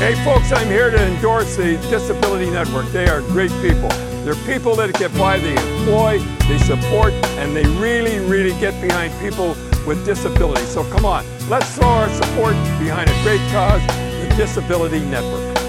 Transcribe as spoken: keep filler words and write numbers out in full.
Hey folks, I'm here to endorse the Disability Network. They are great people. They're people that get by, they employ, they support, and they really, really get behind people with disabilities. So come on, let's throw our support behind a great cause, the Disability Network.